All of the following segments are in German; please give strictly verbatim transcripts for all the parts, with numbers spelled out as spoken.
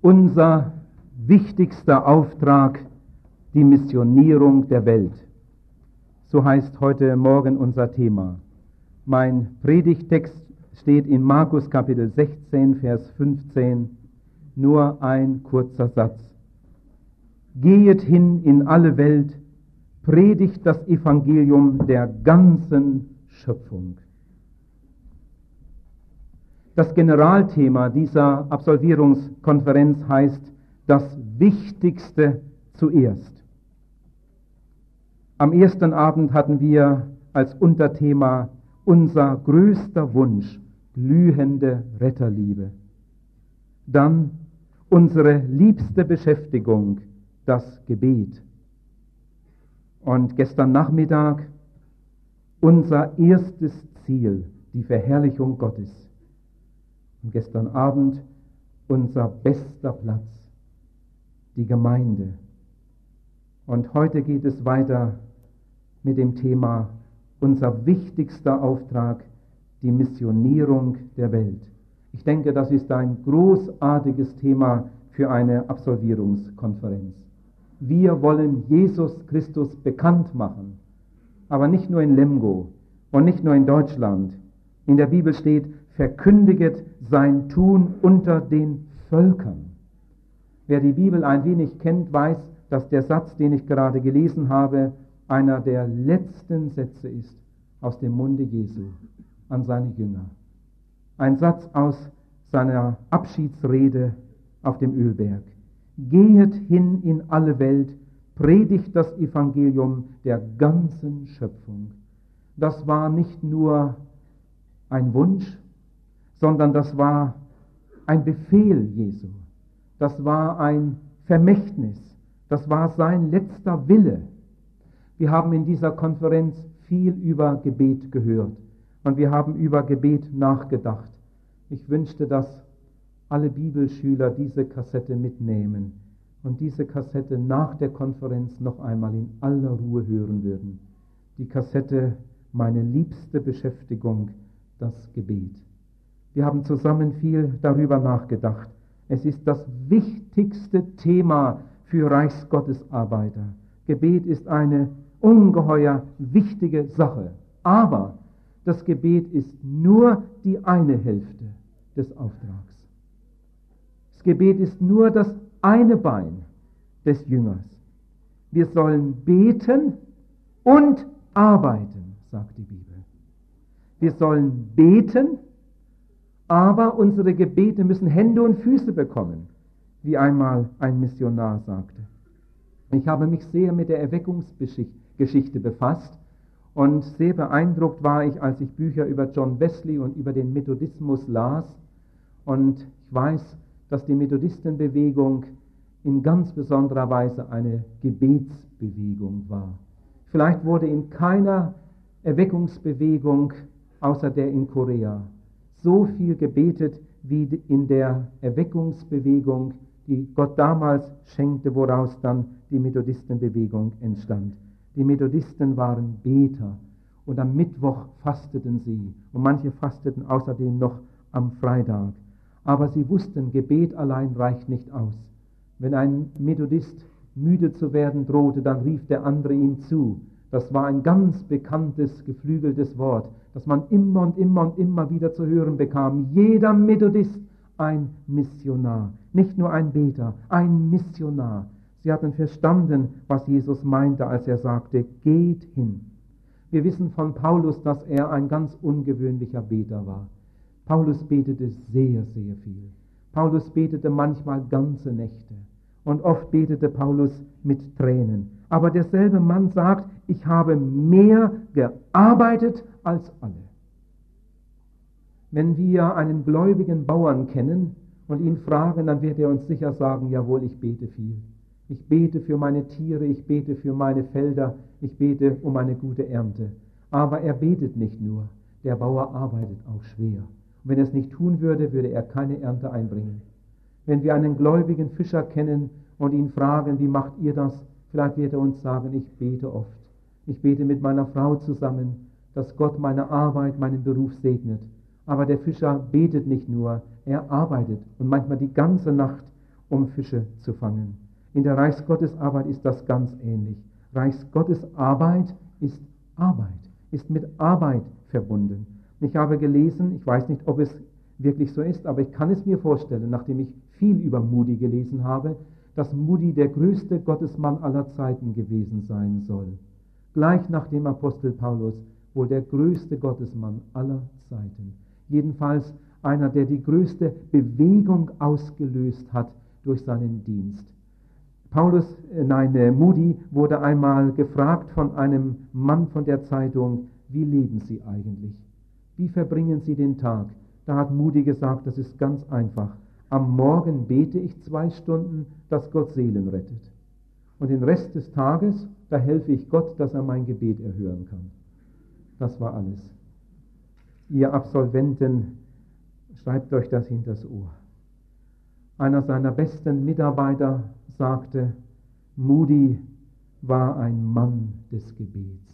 Unser wichtigster Auftrag, die Missionierung der Welt. So heißt heute Morgen unser Thema. Mein Predigttext steht in Markus Kapitel sechzehn, Vers fünfzehn, nur ein kurzer Satz. Gehet hin in alle Welt, predigt das Evangelium der ganzen Schöpfung. Das Generalthema dieser Absolvierungskonferenz heißt das Wichtigste zuerst. Am ersten Abend hatten wir als Unterthema unser größter Wunsch, glühende Retterliebe. Dann unsere liebste Beschäftigung, das Gebet. Und gestern Nachmittag unser erstes Ziel, die Verherrlichung Gottes. Und gestern Abend unser bester Platz, die Gemeinde. Und heute geht es weiter mit dem Thema unser wichtigster Auftrag, die Missionierung der Welt. Ich denke, das ist ein großartiges Thema für eine Absolvierungskonferenz. Wir wollen Jesus Christus bekannt machen, aber nicht nur in Lemgo und nicht nur in Deutschland. In der Bibel steht, verkündiget sein Tun unter den Völkern. Wer die Bibel ein wenig kennt, weiß, dass der Satz, den ich gerade gelesen habe, einer der letzten Sätze ist aus dem Munde Jesu an seine Jünger. Ein Satz aus seiner Abschiedsrede auf dem Ölberg. Gehet hin in alle Welt, predigt das Evangelium der ganzen Schöpfung. Das war nicht nur ein Wunsch, sondern das war ein Befehl Jesu. Das war ein Vermächtnis. Das war sein letzter Wille. Wir haben in dieser Konferenz viel über Gebet gehört und wir haben über Gebet nachgedacht. Ich wünschte, dass alle Bibelschüler diese Kassette mitnehmen und diese Kassette nach der Konferenz noch einmal in aller Ruhe hören würden. Die Kassette, meine liebste Beschäftigung, das Gebet. Wir haben zusammen viel darüber nachgedacht. Es ist das wichtigste Thema für Reichsgottesarbeiter. Gebet ist eine ungeheuer wichtige Sache. Aber das Gebet ist nur die eine Hälfte des Auftrags. Das Gebet ist nur das eine Bein des Jüngers. Wir sollen beten und arbeiten, sagt die Bibel. Wir sollen beten, aber unsere Gebete müssen Hände und Füße bekommen, wie einmal ein Missionar sagte. Ich habe mich sehr mit der Erweckungsgeschichte befasst und sehr beeindruckt war ich, als ich Bücher über John Wesley und über den Methodismus las. Und ich weiß, dass die Methodistenbewegung in ganz besonderer Weise eine Gebetsbewegung war. Vielleicht wurde in keiner Erweckungsbewegung, außer der in Korea, so viel gebetet wie in der Erweckungsbewegung, die Gott damals schenkte, woraus dann die Methodistenbewegung entstand. Die Methodisten waren Beter und am Mittwoch fasteten sie und manche fasteten außerdem noch am Freitag. Aber sie wussten, Gebet allein reicht nicht aus. Wenn ein Methodist müde zu werden drohte, dann rief der andere ihm zu. Das war ein ganz bekanntes, geflügeltes Wort, das man immer und immer und immer wieder zu hören bekam. Jeder Methodist ein Missionar, nicht nur ein Beter, ein Missionar. Sie hatten verstanden, was Jesus meinte, als er sagte, geht hin. Wir wissen von Paulus, dass er ein ganz ungewöhnlicher Beter war. Paulus betete sehr, sehr viel. Paulus betete manchmal ganze Nächte. Und oft betete Paulus mit Tränen. Aber derselbe Mann sagt, ich habe mehr gearbeitet als alle. Wenn wir einen gläubigen Bauern kennen und ihn fragen, dann wird er uns sicher sagen, jawohl, ich bete viel. Ich bete für meine Tiere, ich bete für meine Felder, ich bete um eine gute Ernte. Aber er betet nicht nur, der Bauer arbeitet auch schwer. Und wenn er es nicht tun würde, würde er keine Ernte einbringen. Wenn wir einen gläubigen Fischer kennen und ihn fragen, wie macht ihr das? Vielleicht wird er uns sagen, ich bete oft. Ich bete mit meiner Frau zusammen, dass Gott meine Arbeit, meinen Beruf segnet. Aber der Fischer betet nicht nur, er arbeitet und manchmal die ganze Nacht um Fische zu fangen. In der Reichsgottesarbeit ist das ganz ähnlich. Reichsgottesarbeit ist Arbeit, ist mit Arbeit verbunden. Ich habe gelesen, ich weiß nicht, ob es wirklich so ist, aber ich kann es mir vorstellen, nachdem ich viel über Moody gelesen habe, dass Moody der größte Gottesmann aller Zeiten gewesen sein soll. Gleich nach dem Apostel Paulus wohl der größte Gottesmann aller Zeiten. Jedenfalls einer, der die größte Bewegung ausgelöst hat durch seinen Dienst. Paulus, nein, Moody wurde einmal gefragt von einem Mann von der Zeitung, wie leben Sie eigentlich? Wie verbringen Sie den Tag? Da hat Moody gesagt, das ist ganz einfach. Am Morgen bete ich zwei Stunden, dass Gott Seelen rettet. Und den Rest des Tages, da helfe ich Gott, dass er mein Gebet erhören kann. Das war alles. Ihr Absolventen, schreibt euch das hinters Ohr. Einer seiner besten Mitarbeiter sagte, Moody war ein Mann des Gebets.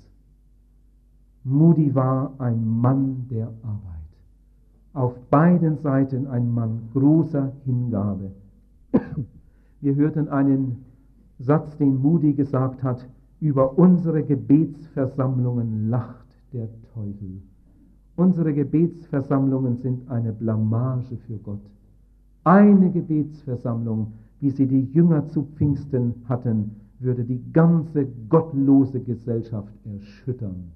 Moody war ein Mann der Arbeit. Auf beiden Seiten ein Mann großer Hingabe. Wir hörten einen Satz, den Moody gesagt hat, über unsere Gebetsversammlungen lacht der Teufel. Unsere Gebetsversammlungen sind eine Blamage für Gott. Eine Gebetsversammlung, wie sie die Jünger zu Pfingsten hatten, würde die ganze gottlose Gesellschaft erschüttern.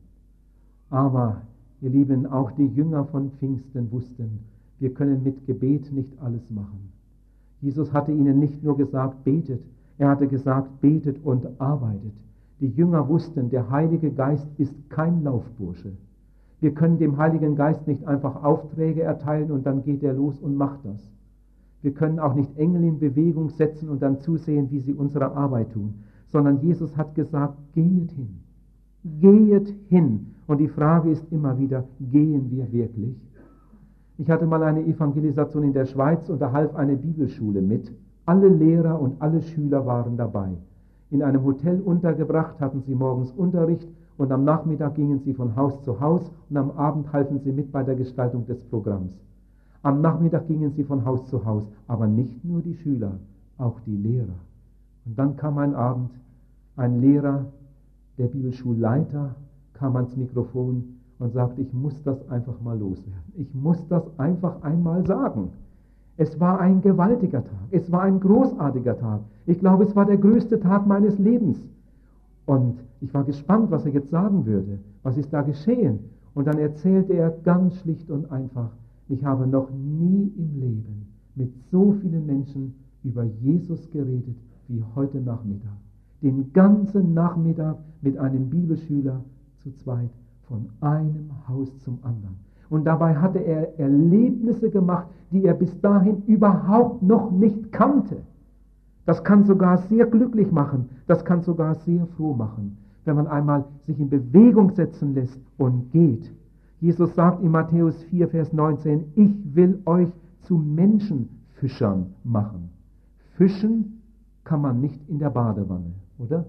Aber, ihr Lieben, auch die Jünger von Pfingsten wussten, wir können mit Gebet nicht alles machen. Jesus hatte ihnen nicht nur gesagt, betet, er hatte gesagt, betet und arbeitet. Die Jünger wussten, der Heilige Geist ist kein Laufbursche. Wir können dem Heiligen Geist nicht einfach Aufträge erteilen und dann geht er los und macht das. Wir können auch nicht Engel in Bewegung setzen und dann zusehen, wie sie unsere Arbeit tun, sondern Jesus hat gesagt, gehet hin, gehet hin. Und die Frage ist immer wieder, gehen wir wirklich? Ich hatte mal eine Evangelisation in der Schweiz und da half eine Bibelschule mit. Alle Lehrer und alle Schüler waren dabei. In einem Hotel untergebracht hatten sie morgens Unterricht und am Nachmittag gingen sie von Haus zu Haus und am Abend halfen sie mit bei der Gestaltung des Programms. Am Nachmittag gingen sie von Haus zu Haus, aber nicht nur die Schüler, auch die Lehrer. Und dann kam ein Abend, ein Lehrer, der Bibelschulleiter, kam ans Mikrofon und sagte, ich muss das einfach mal loswerden. Ich muss das einfach einmal sagen. Es war ein gewaltiger Tag, es war ein großartiger Tag. Ich glaube, es war der größte Tag meines Lebens. Und ich war gespannt, was er jetzt sagen würde. Was ist da geschehen? Und dann erzählte er ganz schlicht und einfach, ich habe noch nie im Leben mit so vielen Menschen über Jesus geredet wie heute Nachmittag. Den ganzen Nachmittag mit einem Bibelschüler zu zweit von einem Haus zum anderen. Und dabei hatte er Erlebnisse gemacht, die er bis dahin überhaupt noch nicht kannte. Das kann sogar sehr glücklich machen, das kann sogar sehr froh machen, wenn man einmal sich in Bewegung setzen lässt und geht. Jesus sagt in Matthäus vier, Vers neunzehn, ich will euch zu Menschenfischern machen. Fischen kann man nicht in der Badewanne, oder?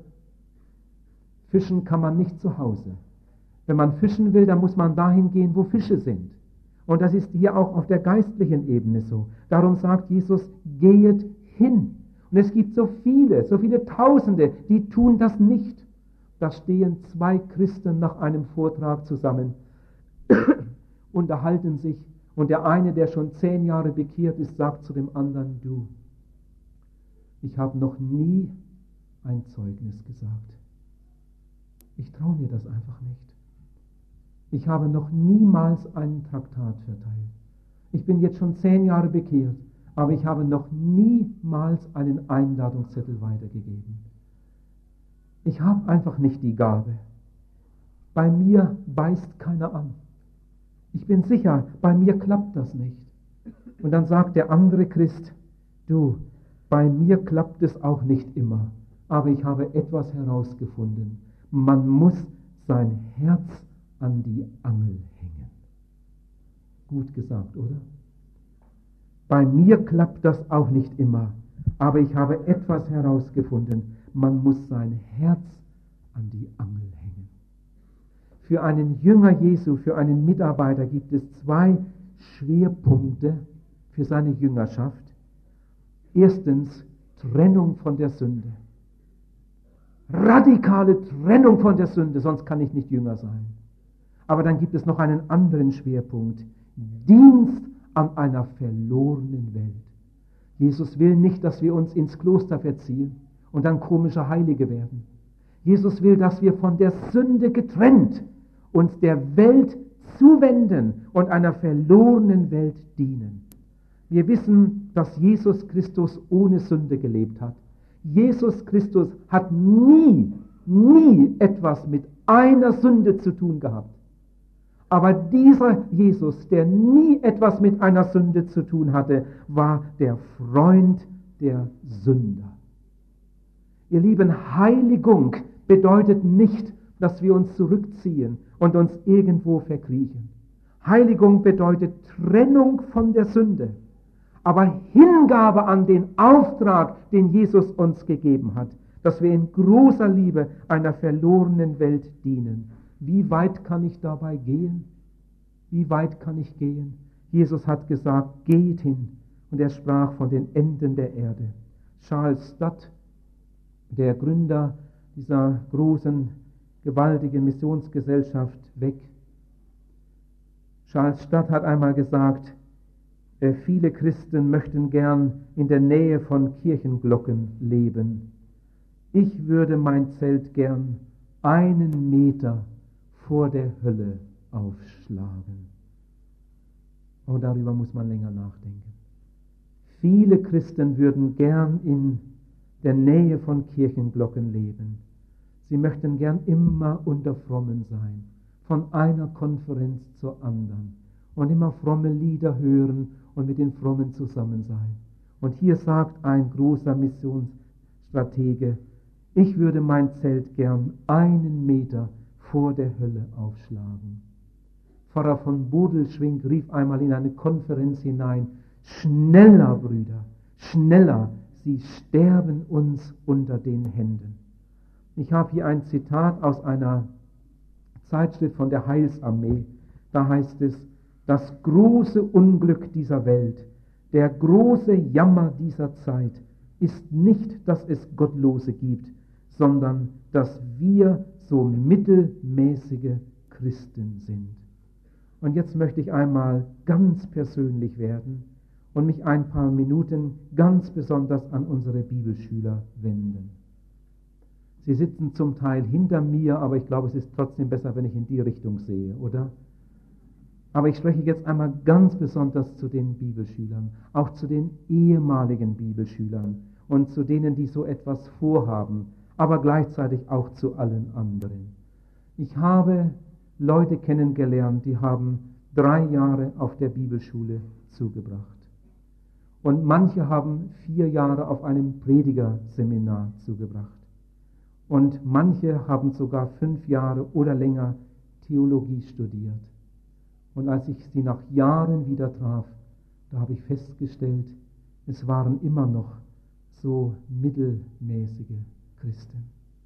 Fischen kann man nicht zu Hause. Wenn man fischen will, dann muss man dahin gehen, wo Fische sind. Und das ist hier auch auf der geistlichen Ebene so. Darum sagt Jesus, gehet hin. Und es gibt so viele, so viele Tausende, die tun das nicht. Da stehen zwei Christen nach einem Vortrag zusammen, unterhalten sich und der eine, der schon zehn Jahre bekehrt ist, sagt zu dem anderen, du, ich habe noch nie ein Zeugnis gesagt. Ich traue mir das einfach nicht. Ich habe noch niemals einen Traktat verteilt. Ich bin jetzt schon zehn Jahre bekehrt, aber ich habe noch niemals einen Einladungszettel weitergegeben. Ich habe einfach nicht die Gabe. Bei mir beißt keiner an. Ich bin sicher, bei mir klappt das nicht. Und dann sagt der andere Christ, du, bei mir klappt es auch nicht immer, aber ich habe etwas herausgefunden. Man muss sein Herz an die Angel hängen. Gut gesagt, oder? Bei mir klappt das auch nicht immer, aber ich habe etwas herausgefunden. Man muss sein Herz an die Angel hängen. Für einen Jünger Jesu, für einen Mitarbeiter gibt es zwei Schwerpunkte für seine Jüngerschaft. Erstens, Trennung von der Sünde. Radikale Trennung von der Sünde, sonst kann ich nicht Jünger sein. Aber dann gibt es noch einen anderen Schwerpunkt. Dienst an einer verlorenen Welt. Jesus will nicht, dass wir uns ins Kloster verziehen und dann komische Heilige werden. Jesus will, dass wir von der Sünde getrennt uns der Welt zuwenden und einer verlorenen Welt dienen. Wir wissen, dass Jesus Christus ohne Sünde gelebt hat. Jesus Christus hat nie, nie etwas mit einer Sünde zu tun gehabt. Aber dieser Jesus, der nie etwas mit einer Sünde zu tun hatte, war der Freund der Sünder. Ihr Lieben, Heiligung bedeutet nicht, dass wir uns zurückziehen und uns irgendwo verkriechen. Heiligung bedeutet Trennung von der Sünde, aber Hingabe an den Auftrag, den Jesus uns gegeben hat, dass wir in großer Liebe einer verlorenen Welt dienen. Wie weit kann ich dabei gehen? Wie weit kann ich gehen? Jesus hat gesagt, geht hin. Und er sprach von den Enden der Erde. Charles Stott, der Gründer dieser großen, gewaltigen Missionsgesellschaft, weg. Charles Stott hat einmal gesagt, äh, viele Christen möchten gern in der Nähe von Kirchenglocken leben. Ich würde mein Zelt gern einen Meter vor der Hölle aufschlagen. Oh, darüber muss man länger nachdenken. Viele Christen würden gern in der Nähe von Kirchenglocken leben. Sie möchten gern immer unter Frommen sein, von einer Konferenz zur anderen und immer fromme Lieder hören und mit den Frommen zusammen sein. Und hier sagt ein großer Missionsstratege, ich würde mein Zelt gern einen Meter vor der Hölle aufschlagen. Pfarrer von Bodelschwingh rief einmal in eine Konferenz hinein, schneller, Brüder, schneller, sie sterben uns unter den Händen. Ich habe hier ein Zitat aus einer Zeitschrift von der Heilsarmee. Da heißt es, das große Unglück dieser Welt, der große Jammer dieser Zeit ist nicht, dass es Gottlose gibt, sondern dass wir so mittelmäßige Christen sind. Und jetzt möchte ich einmal ganz persönlich werden und mich ein paar Minuten ganz besonders an unsere Bibelschüler wenden. Sie sitzen zum Teil hinter mir, aber ich glaube, es ist trotzdem besser, wenn ich in die Richtung sehe, oder? Aber ich spreche jetzt einmal ganz besonders zu den Bibelschülern, auch zu den ehemaligen Bibelschülern und zu denen, die so etwas vorhaben, aber gleichzeitig auch zu allen anderen. Ich habe Leute kennengelernt, die haben drei Jahre auf der Bibelschule zugebracht. Und manche haben vier Jahre auf einem Predigerseminar zugebracht. Und manche haben sogar fünf Jahre oder länger Theologie studiert. Und als ich sie nach Jahren wieder traf, da habe ich festgestellt, es waren immer noch so mittelmäßige Christen.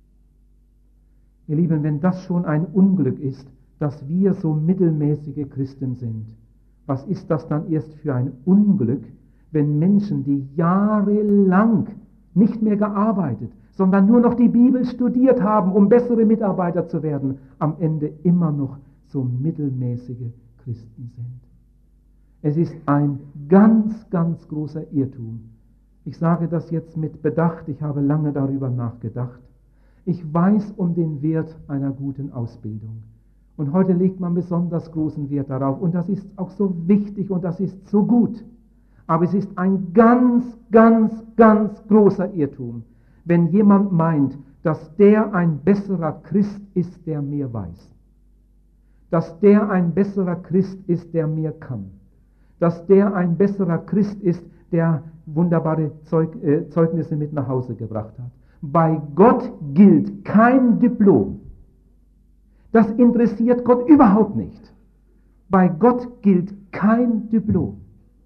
Ihr Lieben, wenn das schon ein Unglück ist, dass wir so mittelmäßige Christen sind, was ist das dann erst für ein Unglück, wenn Menschen, die jahrelang nicht mehr gearbeitet, sondern nur noch die Bibel studiert haben, um bessere Mitarbeiter zu werden, am Ende immer noch so mittelmäßige Christen sind. Es ist ein ganz, ganz großer Irrtum. Ich sage das jetzt mit Bedacht, ich habe lange darüber nachgedacht. Ich weiß um den Wert einer guten Ausbildung. Und heute legt man besonders großen Wert darauf. Und das ist auch so wichtig und das ist so gut. Aber es ist ein ganz, ganz, ganz großer Irrtum, wenn jemand meint, dass der ein besserer Christ ist, der mehr weiß. Dass der ein besserer Christ ist, der mehr kann. Dass der ein besserer Christ ist, der wunderbare Zeug, äh, Zeugnisse mit nach Hause gebracht hat. Bei Gott gilt kein Diplom. Das interessiert Gott überhaupt nicht. Bei Gott gilt kein Diplom.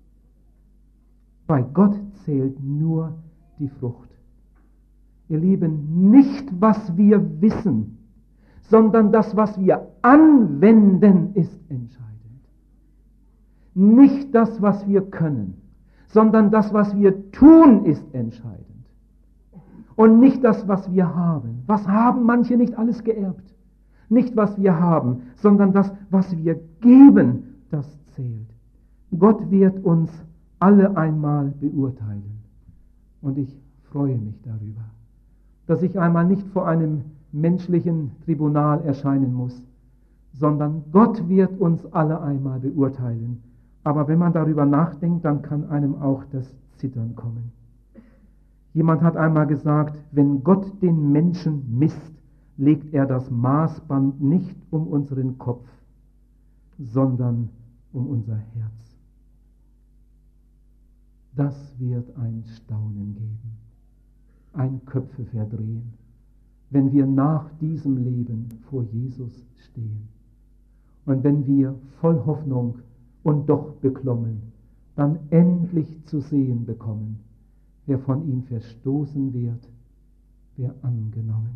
Bei Gott zählt nur die Frucht. Ihr Lieben, nicht was wir wissen, sondern das, was wir anwenden, ist entscheidend. Nicht das, was wir können, sondern das, was wir tun, ist entscheidend. Und nicht das, was wir haben. Was haben manche nicht alles geerbt? Nicht, was wir haben, sondern das, was wir geben, das zählt. Gott wird uns alle einmal beurteilen. Und ich freue mich darüber, dass ich einmal nicht vor einem menschlichen Tribunal erscheinen muss, sondern Gott wird uns alle einmal beurteilen. Aber wenn man darüber nachdenkt, dann kann einem auch das Zittern kommen. Jemand hat einmal gesagt, wenn Gott den Menschen misst, legt er das Maßband nicht um unseren Kopf, sondern um unser Herz. Das wird ein Staunen geben, ein Köpfe verdrehen, wenn wir nach diesem Leben vor Jesus stehen. Und wenn wir voll Hoffnung und doch beklommen, dann endlich zu sehen bekommen, wer von ihm verstoßen wird, wer angenommen.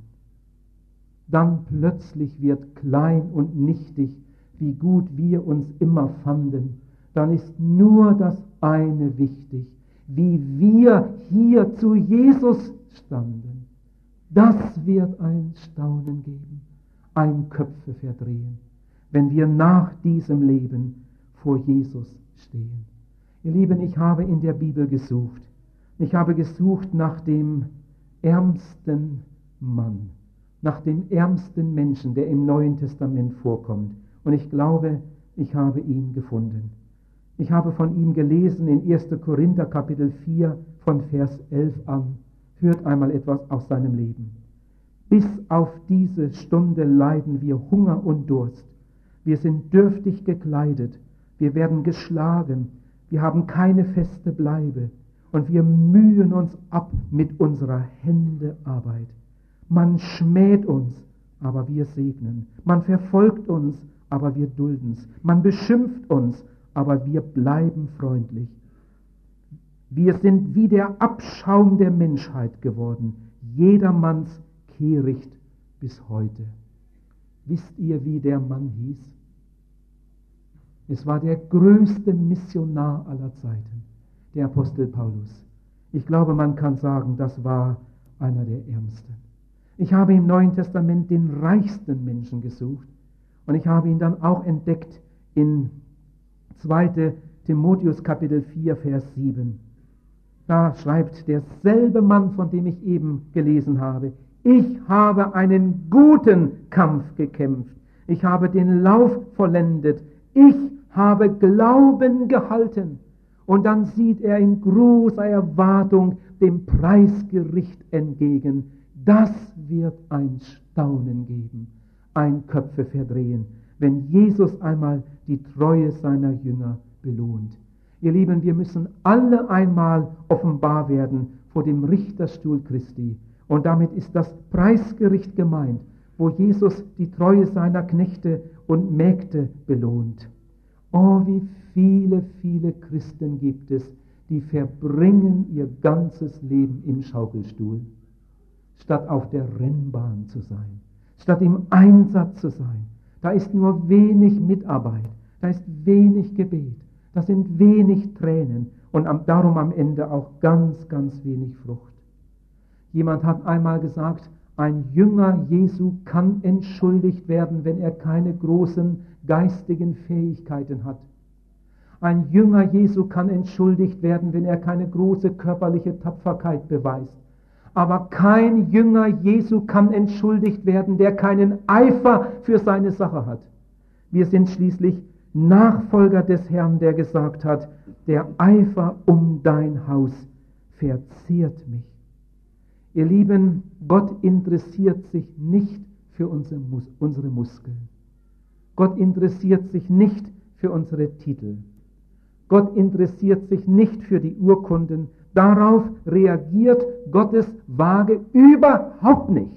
Dann plötzlich wird klein und nichtig, wie gut wir uns immer fanden. Dann ist nur das eine wichtig, wie wir hier zu Jesus standen. Das wird ein Staunen geben, ein Köpfe verdrehen, wenn wir nach diesem Leben vor Jesus stehen. Ihr Lieben, ich habe in der Bibel gesucht. Ich habe gesucht nach dem ärmsten Mann, nach dem ärmsten Menschen, der im Neuen Testament vorkommt. Und ich glaube, ich habe ihn gefunden. Ich habe von ihm gelesen in erster Korinther Kapitel vier von Vers elf an. Hört einmal etwas aus seinem Leben. Bis auf diese Stunde leiden wir Hunger und Durst. Wir sind dürftig gekleidet. Wir werden geschlagen. Wir haben keine feste Bleibe. Und wir mühen uns ab mit unserer Hände Arbeit. Man schmäht uns, aber wir segnen. Man verfolgt uns, aber wir dulden's. Man beschimpft uns, aber wir bleiben freundlich. Wir sind wie der Abschaum der Menschheit geworden, jedermanns Kehricht bis heute. Wisst ihr, wie der Mann hieß? Es war der größte Missionar aller Zeiten, der Apostel Paulus. Ich glaube, man kann sagen, das war einer der Ärmsten. Ich habe im Neuen Testament den reichsten Menschen gesucht und ich habe ihn dann auch entdeckt in zweiter Timotheus Kapitel vier, Vers sieben. Da schreibt derselbe Mann, von dem ich eben gelesen habe, ich habe einen guten Kampf gekämpft, ich habe den Lauf vollendet, ich habe Glauben gehalten. Und dann sieht er in großer Erwartung dem Preisgericht entgegen. Das wird ein Staunen geben, ein Köpfe verdrehen, wenn Jesus einmal die Treue seiner Jünger belohnt. Ihr Lieben, wir müssen alle einmal offenbar werden vor dem Richterstuhl Christi. Und damit ist das Preisgericht gemeint, wo Jesus die Treue seiner Knechte und Mägde belohnt. Oh, wie viele, viele Christen gibt es, die verbringen ihr ganzes Leben im Schaukelstuhl, statt auf der Rennbahn zu sein, statt im Einsatz zu sein. Da ist nur wenig Mitarbeit, da ist wenig Gebet, da sind wenig Tränen und darum am Ende auch ganz, ganz wenig Frucht. Jemand hat einmal gesagt, ein Jünger Jesu kann entschuldigt werden, wenn er keine großen geistigen Fähigkeiten hat. Ein Jünger Jesu kann entschuldigt werden, wenn er keine große körperliche Tapferkeit beweist. Aber kein Jünger Jesu kann entschuldigt werden, der keinen Eifer für seine Sache hat. Wir sind schließlich Nachfolger des Herrn, der gesagt hat, der Eifer um dein Haus verzehrt mich. Ihr Lieben, Gott interessiert sich nicht für unsere, Mus- unsere Muskeln. Gott interessiert sich nicht für unsere Titel. Gott interessiert sich nicht für die Urkunden. Darauf reagiert Gottes Waage überhaupt nicht.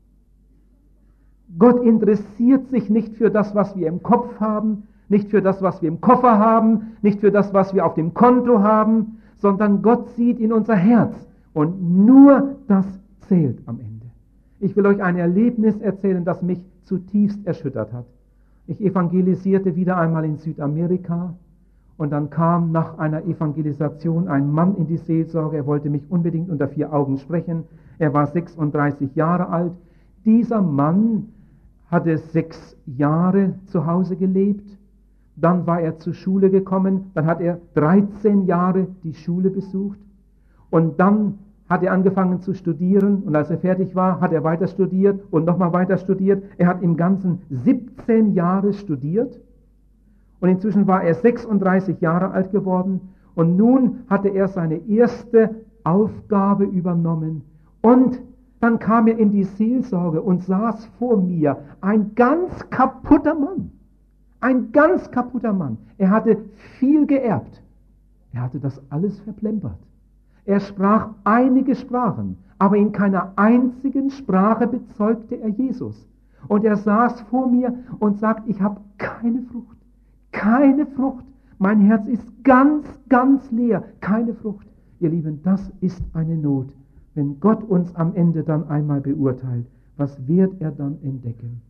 Gott interessiert sich nicht für das, was wir im Kopf haben, nicht für das, was wir im Koffer haben, nicht für das, was wir auf dem Konto haben, sondern Gott sieht in unser Herz. Und nur das zählt am Ende. Ich will euch ein Erlebnis erzählen, das mich zutiefst erschüttert hat. Ich evangelisierte wieder einmal in Südamerika Und dann kam nach einer Evangelisation ein Mann in die Seelsorge, er wollte mich unbedingt unter vier Augen sprechen. Er war sechsunddreißig Jahre alt. Dieser Mann hatte sechs Jahre zu Hause gelebt. Dann war er zur Schule gekommen. Dann hat er dreizehn Jahre die Schule besucht. Und dann hat er angefangen zu studieren. Und als er fertig war, hat er weiter studiert und nochmal weiter studiert. Er hat im Ganzen siebzehn Jahre studiert. Und inzwischen war er sechsunddreißig Jahre alt geworden. Und nun hatte er seine erste Aufgabe übernommen. Und dann kam er in die Seelsorge und saß vor mir. Ein ganz kaputter Mann. Ein ganz kaputter Mann. Er hatte viel geerbt. Er hatte das alles verplempert. Er sprach einige Sprachen, aber in keiner einzigen Sprache bezeugte er Jesus. Und er saß vor mir und sagt, ich habe keine Frucht. Keine Frucht. Mein Herz ist ganz, ganz leer. Keine Frucht. Ihr Lieben, das ist eine Not. Wenn Gott uns am Ende dann einmal beurteilt, was wird er dann entdecken?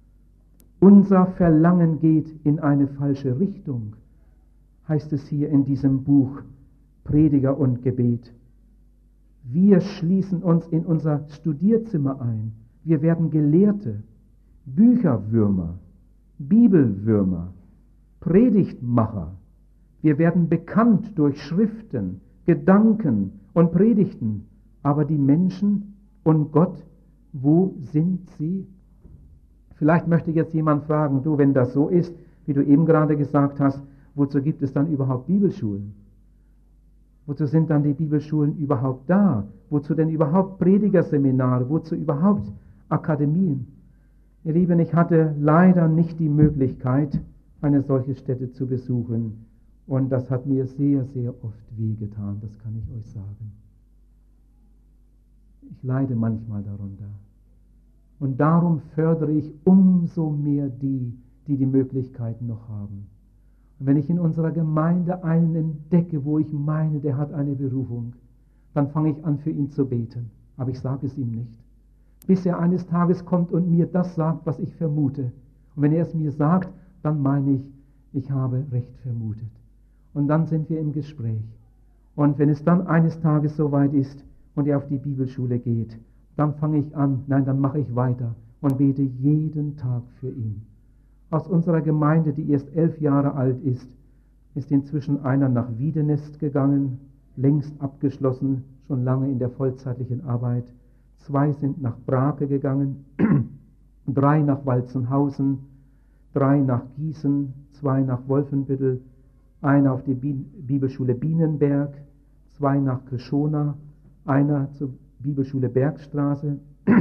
Unser Verlangen geht in eine falsche Richtung, heißt es hier in diesem Buch Prediger und Gebet. Wir schließen uns in unser Studierzimmer ein. Wir werden Gelehrte, Bücherwürmer, Bibelwürmer, Predigtmacher. Wir werden bekannt durch Schriften, Gedanken und Predigten. Aber die Menschen und Gott, wo sind sie? Vielleicht möchte jetzt jemand fragen, du, wenn das so ist, wie du eben gerade gesagt hast, wozu gibt es dann überhaupt Bibelschulen? Wozu sind dann die Bibelschulen überhaupt da? Wozu denn überhaupt Predigerseminare? Wozu überhaupt Akademien? Ihr Lieben, ich hatte leider nicht die Möglichkeit, eine solche Stätte zu besuchen. Und das hat mir sehr, sehr oft wehgetan, das kann ich euch sagen. Ich leide manchmal darunter. Und darum fördere ich umso mehr die, die die Möglichkeiten noch haben. Und wenn ich in unserer Gemeinde einen entdecke, wo ich meine, der hat eine Berufung, dann fange ich an, für ihn zu beten. Aber ich sage es ihm nicht. Bis er eines Tages kommt und mir das sagt, was ich vermute. Und wenn er es mir sagt, dann meine ich, ich habe recht vermutet. Und dann sind wir im Gespräch. Und wenn es dann eines Tages soweit ist, und er auf die Bibelschule geht, dann fange ich an, nein, dann mache ich weiter und bete jeden Tag für ihn. Aus unserer Gemeinde, die erst elf Jahre alt ist, ist inzwischen einer nach Wiedenest gegangen, längst abgeschlossen, schon lange in der vollzeitlichen Arbeit. Zwei sind nach Brake gegangen, drei nach Walzenhausen, drei nach Gießen, zwei nach Wolfenbüttel, einer auf die Bibelschule Bienenberg, zwei nach Krishona, einer zur Bibelschule Bergstraße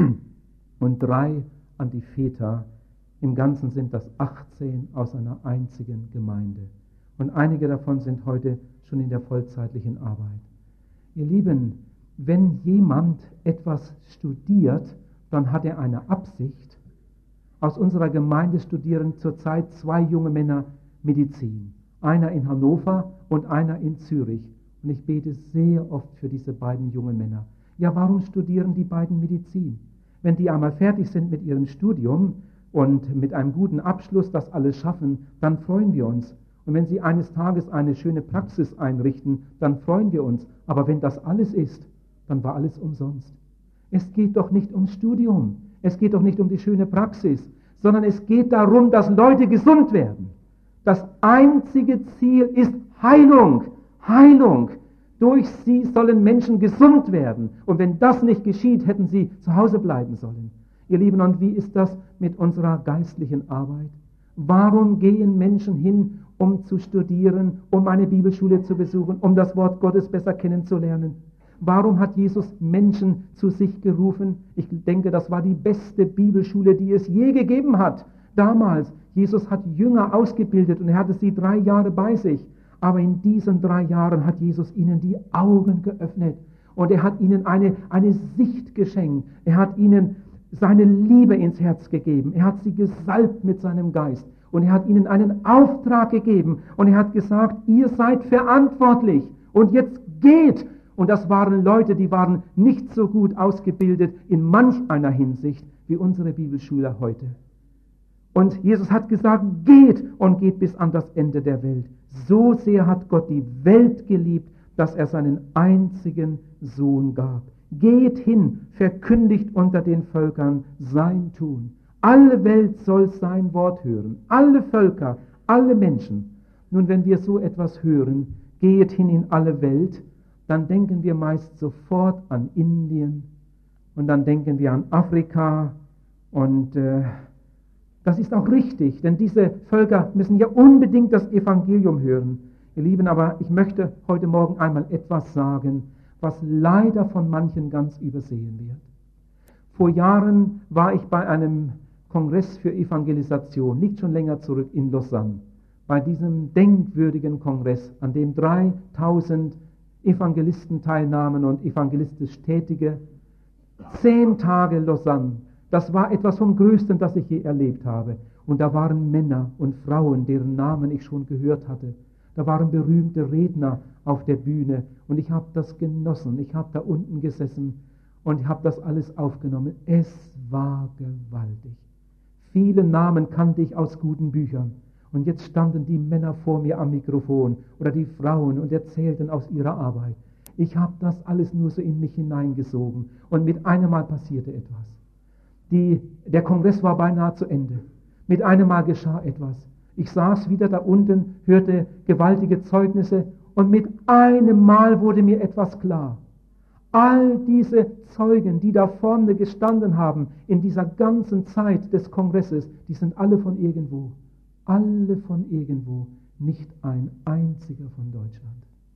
und drei an die Feta. Im Ganzen sind das achtzehn aus einer einzigen Gemeinde. Und einige davon sind heute schon in der vollzeitlichen Arbeit. Ihr Lieben, wenn jemand etwas studiert, dann hat er eine Absicht. Aus unserer Gemeinde studieren zurzeit zwei junge Männer Medizin. Einer in Hannover und einer in Zürich. Und ich bete sehr oft für diese beiden jungen Männer. Ja, warum studieren die beiden Medizin? Wenn die einmal fertig sind mit ihrem Studium und mit einem guten Abschluss das alles schaffen, dann freuen wir uns. Und wenn sie eines Tages eine schöne Praxis einrichten, dann freuen wir uns. Aber wenn das alles ist, dann war alles umsonst. Es geht doch nicht ums Studium. Es geht doch nicht um die schöne Praxis, sondern es geht darum, dass Leute gesund werden. Das einzige Ziel ist Heilung. Heilung. Durch sie sollen Menschen gesund werden. Und wenn das nicht geschieht, hätten sie zu Hause bleiben sollen. Ihr Lieben, und wie ist das mit unserer geistlichen Arbeit? Warum gehen Menschen hin, um zu studieren, um eine Bibelschule zu besuchen, um das Wort Gottes besser kennenzulernen? Warum hat Jesus Menschen zu sich gerufen? Ich denke, das war die beste Bibelschule, die es je gegeben hat. Damals, Jesus hat Jünger ausgebildet und er hatte sie drei Jahre bei sich. Aber in diesen drei Jahren hat Jesus ihnen die Augen geöffnet und er hat ihnen eine, eine Sicht geschenkt. Er hat ihnen seine Liebe ins Herz gegeben. Er hat sie gesalbt mit seinem Geist und er hat ihnen einen Auftrag gegeben und er hat gesagt, ihr seid verantwortlich und jetzt geht. Und das waren Leute, die waren nicht so gut ausgebildet in manch einer Hinsicht wie unsere Bibelschüler heute. Und Jesus hat gesagt, geht und geht bis an das Ende der Welt. So sehr hat Gott die Welt geliebt, dass er seinen einzigen Sohn gab. Geht hin, verkündigt unter den Völkern sein Tun. Alle Welt soll sein Wort hören. Alle Völker, alle Menschen. Nun, wenn wir so etwas hören, geht hin in alle Welt, dann denken wir meist sofort an Indien und dann denken wir an Afrika und äh, das ist auch richtig, denn diese Völker müssen ja unbedingt das Evangelium hören. Ihr Lieben, aber ich möchte heute Morgen einmal etwas sagen, was leider von manchen ganz übersehen wird. Vor Jahren war ich bei einem Kongress für Evangelisation, liegt schon länger zurück, in Lausanne, bei diesem denkwürdigen Kongress, an dem dreitausend Evangelisten teilnahmen und evangelistisch Tätige. Zehn Tage Lausanne, das war etwas vom Größten, das ich je erlebt habe. Und da waren Männer und Frauen, deren Namen ich schon gehört hatte. Da waren berühmte Redner auf der Bühne und ich habe das genossen. Ich habe da unten gesessen und ich habe das alles aufgenommen. Es war gewaltig. Viele Namen kannte ich aus guten Büchern. Und jetzt standen die Männer vor mir am Mikrofon oder die Frauen und erzählten aus ihrer Arbeit. Ich habe das alles nur so in mich hineingesogen und mit einem Mal passierte etwas. Die, der Kongress war beinahe zu Ende. Mit einem Mal geschah etwas. Ich saß wieder da unten, hörte gewaltige Zeugnisse und mit einem Mal wurde mir etwas klar. All diese Zeugen, die da vorne gestanden haben in dieser ganzen Zeit des Kongresses, die sind alle von irgendwo. Alle von irgendwo, nicht ein einziger von Deutschland.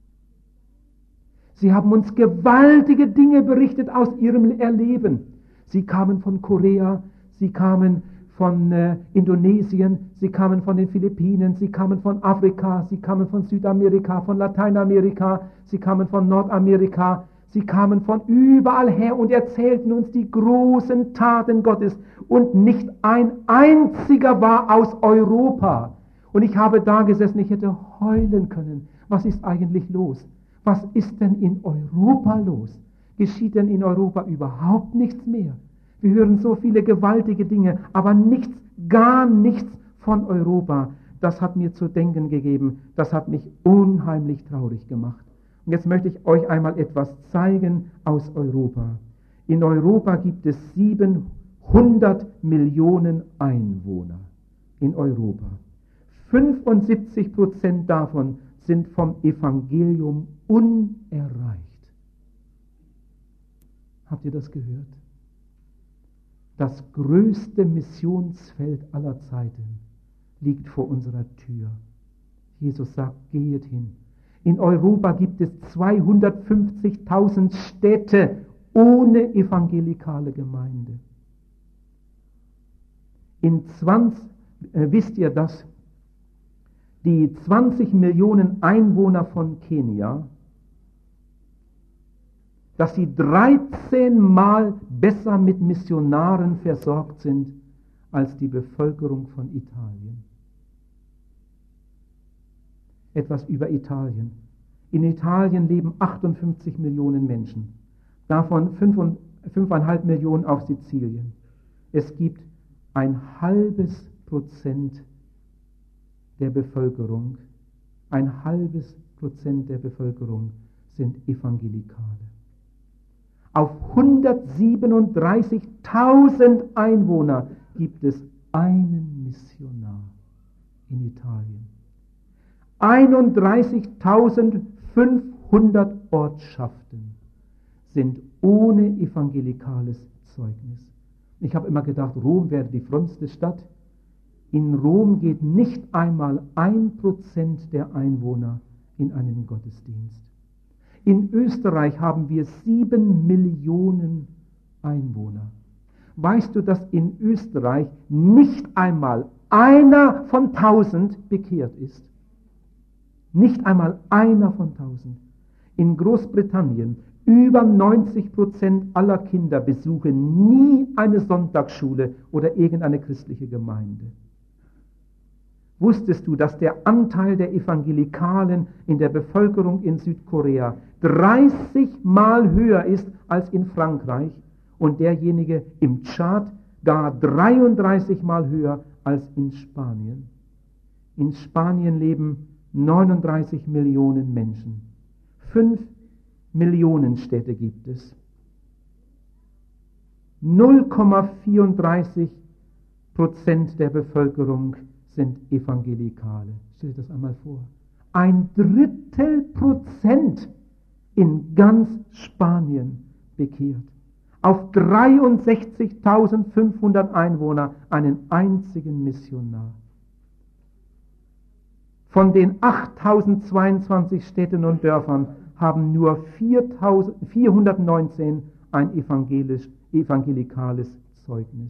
Sie haben uns gewaltige Dinge berichtet aus ihrem Erleben. Sie kamen von Korea, sie kamen von äh, Indonesien, sie kamen von den Philippinen, sie kamen von Afrika, sie kamen von Südamerika, von Lateinamerika, sie kamen von Nordamerika, sie kamen von überall her und erzählten uns die großen Taten Gottes. Und nicht ein einziger war aus Europa. Und ich habe da gesessen, ich hätte heulen können. Was ist eigentlich los? Was ist denn in Europa los? Geschieht denn in Europa überhaupt nichts mehr? Wir hören so viele gewaltige Dinge, aber nichts, gar nichts von Europa. Das hat mir zu denken gegeben. Das hat mich unheimlich traurig gemacht. Und jetzt möchte ich euch einmal etwas zeigen aus Europa. In Europa gibt es siebenhundert Millionen Einwohner. In Europa. fünfundsiebzig Prozent davon sind vom Evangelium unerreicht. Habt ihr das gehört? Das größte Missionsfeld aller Zeiten liegt vor unserer Tür. Jesus sagt, geht hin. In Europa gibt es zweihundertfünfzigtausend Städte ohne evangelikale Gemeinde. In zwanzig, äh, wisst ihr, dass die zwanzig Millionen Einwohner von Kenia, dass sie dreizehn Mal besser mit Missionaren versorgt sind als die Bevölkerung von Italien. Etwas über Italien. In Italien leben achtundfünfzig Millionen Menschen, davon fünf Komma fünf Millionen auf Sizilien. Es gibt ein halbes Prozent der Bevölkerung, ein halbes Prozent der Bevölkerung sind Evangelikale. Auf hundertsiebenunddreißigtausend Einwohner gibt es einen Missionar in Italien. einunddreißigtausendfünfhundert Ortschaften sind ohne evangelikales Zeugnis. Ich habe immer gedacht, Rom wäre die frömmste Stadt. In Rom geht nicht einmal ein Prozent der Einwohner in einen Gottesdienst. In Österreich haben wir sieben Millionen Einwohner. Weißt du, dass in Österreich nicht einmal einer von tausend bekehrt ist? Nicht einmal einer von tausend. In Großbritannien über neunzig Prozent aller Kinder besuchen nie eine Sonntagsschule oder irgendeine christliche Gemeinde. Wusstest du, dass der Anteil der Evangelikalen in der Bevölkerung in Südkorea dreißig Mal höher ist als in Frankreich und derjenige im Tschad gar dreiunddreißig Mal höher als in Spanien? In Spanien leben neununddreißig Millionen Menschen. Fünf Millionen Städte gibt es. null Komma vierunddreißig Prozent der Bevölkerung sind Evangelikale. Stell dir das einmal vor. Ein Drittel Prozent in ganz Spanien bekehrt. Auf dreiundsechzigtausendfünfhundert Einwohner einen einzigen Missionar. Von den achttausendzweiundzwanzig Städten und Dörfern haben nur vierhundertneunzehn ein evangelisch, evangelikales Zeugnis.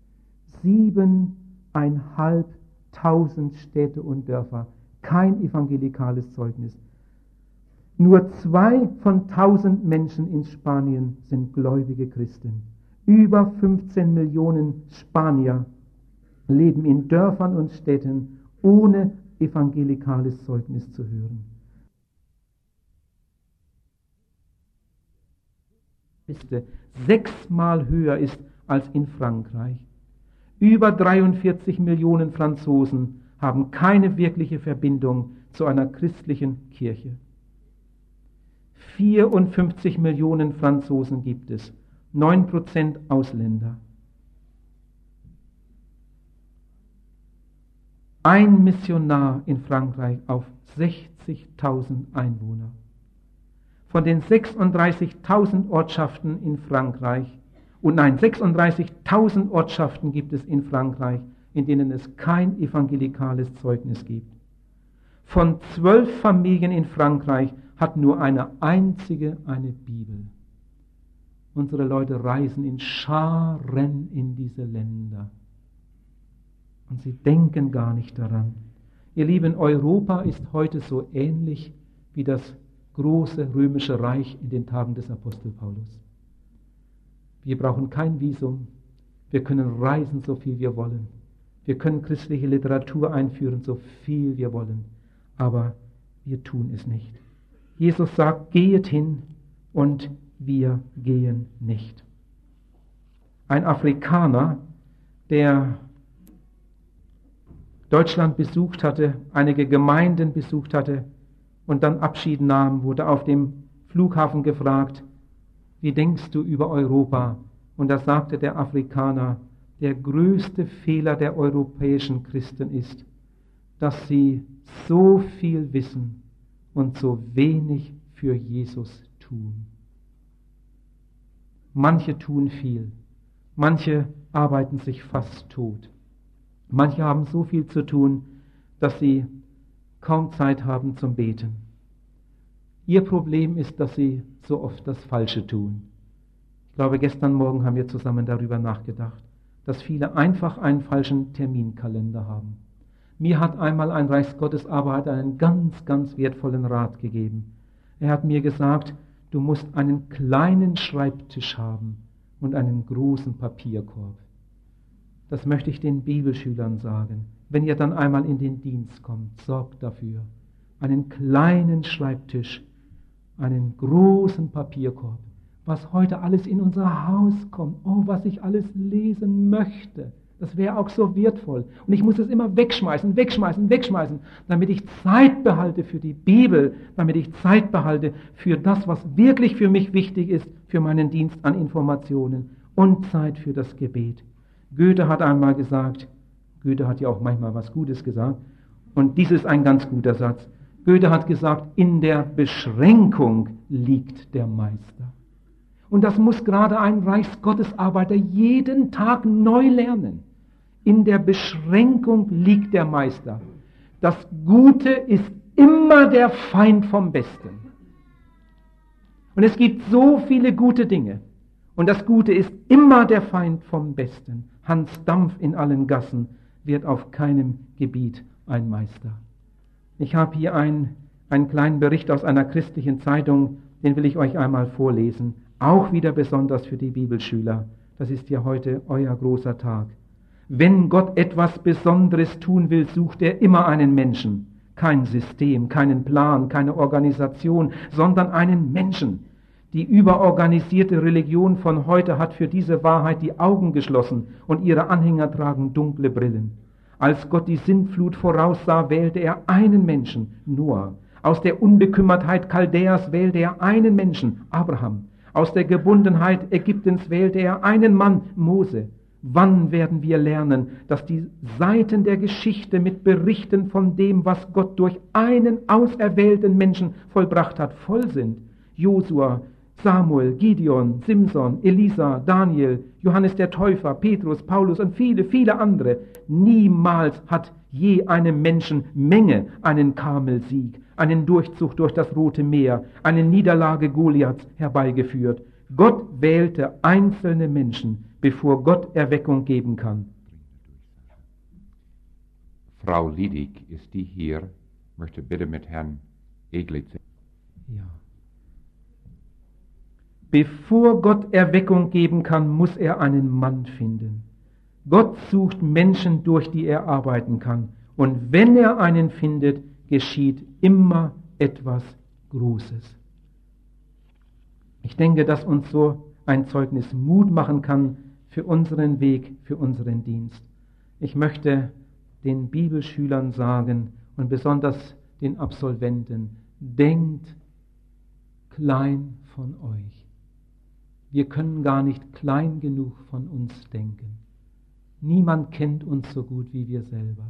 Siebeneinhalbtausend Städte und Dörfer, kein evangelikales Zeugnis. Nur zwei von tausend Menschen in Spanien sind gläubige Christen. Über fünfzehn Millionen Spanier leben in Dörfern und Städten, ohne evangelikales Zeugnis zu hören. Sechsmal höher ist als in Frankreich. Über dreiundvierzig Millionen Franzosen haben keine wirkliche Verbindung zu einer christlichen Kirche. vierundfünfzig Millionen Franzosen gibt es, neun Prozent Ausländer. Ein Missionar in Frankreich auf sechzigtausend Einwohner. Von den sechsunddreißigtausend Ortschaften in Frankreich, und nein, sechsunddreißigtausend Ortschaften gibt es in Frankreich, in denen es kein evangelikales Zeugnis gibt. Von zwölf Familien in Frankreich hat nur eine einzige eine Bibel. Unsere Leute reisen in Scharen in diese Länder. Und sie denken gar nicht daran. Ihr Lieben, Europa ist heute so ähnlich wie das große römische Reich in den Tagen des Apostel Paulus. Wir brauchen kein Visum. Wir können reisen, so viel wir wollen. Wir können christliche Literatur einführen, so viel wir wollen. Aber wir tun es nicht. Jesus sagt, gehet hin, und wir gehen nicht. Ein Afrikaner, der Deutschland besucht hatte, einige Gemeinden besucht hatte und dann Abschied nahm, wurde auf dem Flughafen gefragt, wie denkst du über Europa? Und da sagte der Afrikaner, der größte Fehler der europäischen Christen ist, dass sie so viel wissen und so wenig für Jesus tun. Manche tun viel, manche arbeiten sich fast tot. Manche haben so viel zu tun, dass sie kaum Zeit haben zum Beten. Ihr Problem ist, dass sie so oft das Falsche tun. Ich glaube, gestern Morgen haben wir zusammen darüber nachgedacht, dass viele einfach einen falschen Terminkalender haben. Mir hat einmal ein Reichsgottesarbeiter einen ganz, ganz wertvollen Rat gegeben. Er hat mir gesagt, du musst einen kleinen Schreibtisch haben und einen großen Papierkorb. Das möchte ich den Bibelschülern sagen. Wenn ihr dann einmal in den Dienst kommt, sorgt dafür. Einen kleinen Schreibtisch, einen großen Papierkorb. Was heute alles in unser Haus kommt, oh, was ich alles lesen möchte, das wäre auch so wertvoll. Und ich muss es immer wegschmeißen, wegschmeißen, wegschmeißen, damit ich Zeit behalte für die Bibel, damit ich Zeit behalte für das, was wirklich für mich wichtig ist, für meinen Dienst an Informationen und Zeit für das Gebet. Goethe hat einmal gesagt, Goethe hat ja auch manchmal was Gutes gesagt, und dies ist ein ganz guter Satz. Goethe hat gesagt, in der Beschränkung liegt der Meister. Und das muss gerade ein Reichsgottesarbeiter jeden Tag neu lernen. In der Beschränkung liegt der Meister. Das Gute ist immer der Feind vom Besten. Und es gibt so viele gute Dinge. Und das Gute ist immer der Feind vom Besten. Hans Dampf in allen Gassen wird auf keinem Gebiet ein Meister. Ich habe hier einen, einen kleinen Bericht aus einer christlichen Zeitung, den will ich euch einmal vorlesen. Auch wieder besonders für die Bibelschüler. Das ist ja heute euer großer Tag. Wenn Gott etwas Besonderes tun will, sucht er immer einen Menschen. Kein System, keinen Plan, keine Organisation, sondern einen Menschen. Die überorganisierte Religion von heute hat für diese Wahrheit die Augen geschlossen und ihre Anhänger tragen dunkle Brillen. Als Gott die Sintflut voraussah, wählte er einen Menschen, Noah. Aus der Unbekümmertheit Chaldäas wählte er einen Menschen, Abraham. Aus der Gebundenheit Ägyptens wählte er einen Mann, Mose. Wann werden wir lernen, dass die Seiten der Geschichte mit Berichten von dem, was Gott durch einen auserwählten Menschen vollbracht hat, voll sind? Josua, Samuel, Gideon, Simson, Elisa, Daniel, Johannes der Täufer, Petrus, Paulus und viele, viele andere. Niemals hat je eine Menschenmenge einen Karmelsieg, einen Durchzug durch das Rote Meer, eine Niederlage Goliaths herbeigeführt. Gott wählte einzelne Menschen, bevor Gott Erweckung geben kann. Frau Liedig ist die hier, möchte bitte mit Herrn Eglitz. Ja. Bevor Gott Erweckung geben kann, muss er einen Mann finden. Gott sucht Menschen, durch die er arbeiten kann. Und wenn er einen findet, geschieht immer etwas Großes. Ich denke, dass uns so ein Zeugnis Mut machen kann für unseren Weg, für unseren Dienst. Ich möchte den Bibelschülern sagen und besonders den Absolventen, denkt klein von euch. Wir können gar nicht klein genug von uns denken. Niemand kennt uns so gut wie wir selber.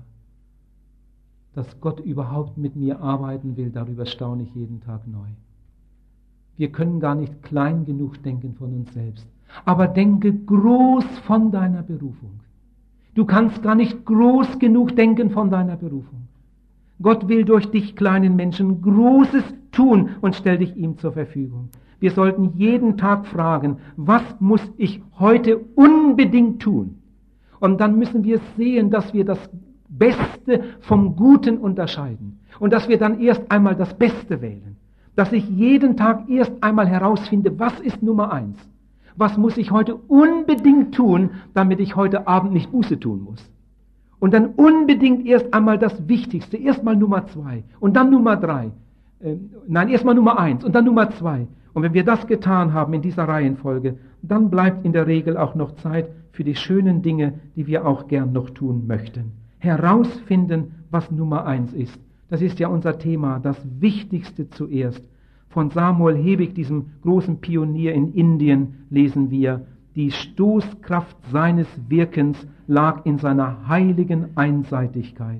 Dass Gott überhaupt mit mir arbeiten will, darüber staune ich jeden Tag neu. Wir können gar nicht klein genug denken von uns selbst. Aber denke groß von deiner Berufung. Du kannst gar nicht groß genug denken von deiner Berufung. Gott will durch dich, kleinen Menschen, Großes tun und stellt dich ihm zur Verfügung. Wir sollten jeden Tag fragen, was muss ich heute unbedingt tun? Und dann müssen wir sehen, dass wir das Beste vom Guten unterscheiden. Und dass wir dann erst einmal das Beste wählen. Dass ich jeden Tag erst einmal herausfinde, was ist Nummer eins? Was muss ich heute unbedingt tun, damit ich heute Abend nicht Buße tun muss? Und dann unbedingt erst einmal das Wichtigste, erstmal Nummer zwei und dann Nummer drei. Äh, nein, erstmal Nummer eins und dann Nummer zwei. Und wenn wir das getan haben in dieser Reihenfolge, dann bleibt in der Regel auch noch Zeit für die schönen Dinge, die wir auch gern noch tun möchten. Herausfinden, was Nummer eins ist. Das ist ja unser Thema, das Wichtigste zuerst. Von Samuel Hebig, diesem großen Pionier in Indien, lesen wir, die Stoßkraft seines Wirkens lag in seiner heiligen Einseitigkeit.